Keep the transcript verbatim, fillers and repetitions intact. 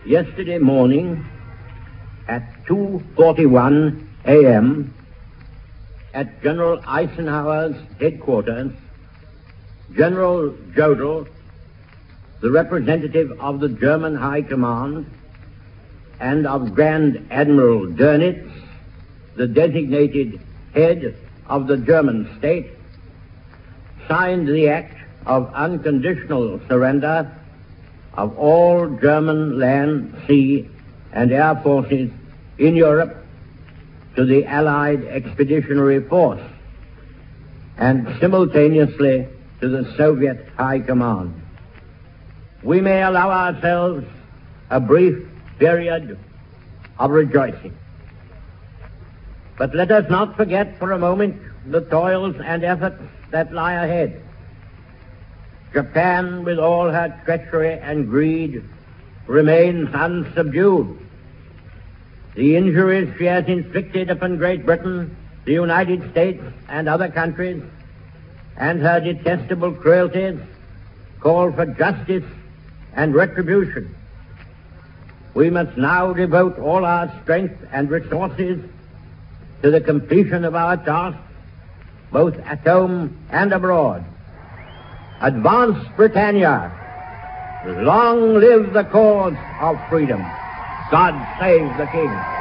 Yesterday morning at two forty-one a m at General Eisenhower's headquarters, General Jodl, the representative of the German High Command, and of Grand Admiral Dönitz, the designated head of the German state, signed the act of unconditional surrender of all German land, sea, and air forces in Europe to the Allied Expeditionary Force and simultaneously to the Soviet High Command. We may allow ourselves a brief period of rejoicing. But let us not forget for a moment the toils and efforts that lie ahead. Japan, with all her treachery and greed, remains unsubdued. The injuries she has inflicted upon Great Britain, the United States, and other countries, and her detestable cruelties call for justice and retribution. We must now devote all our strength and resources to the completion of our task, both at home and abroad. Advance, Britannia! Long live the cause of freedom! God save the King!